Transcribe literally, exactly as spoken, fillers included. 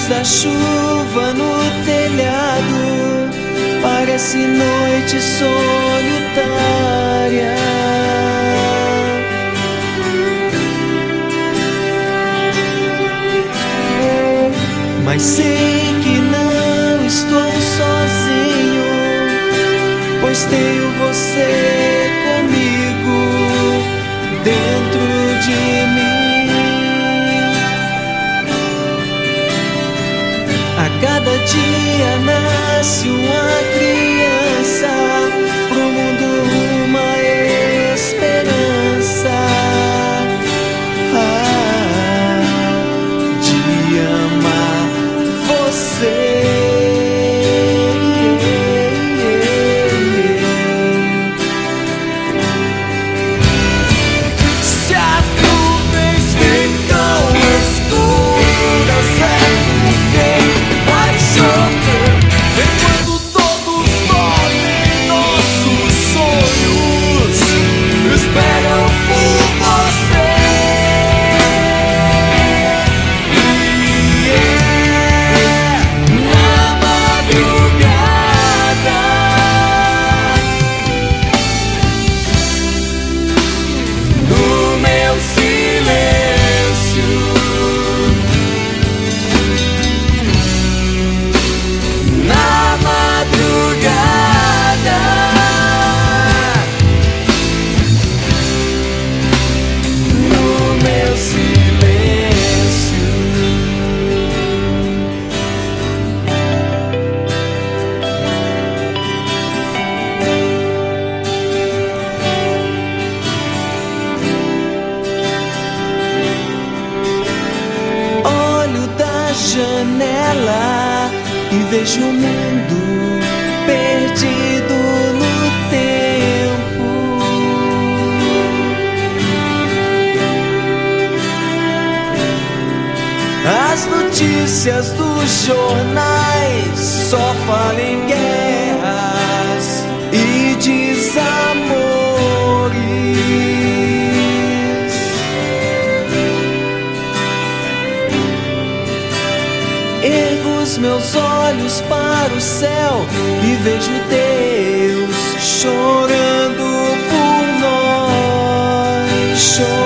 luz da chuva no telhado parece noite solitária. Mas sei que não estou sozinho, pois tenho você comigo dentro de mim. A cada dia nasce uma criança, pro mundo uma esperança. Ah, de amar você. Se as nuvens ficam escuras, é porque vai chover. Enquanto todos dormem, nossos sonhos esperam por você. Janela e vejo o mundo perdido no tempo. As notícias dos jornais só falam em guerras e desamores. Ergo os meus olhos para o céu e vejo Deus chorando por nós.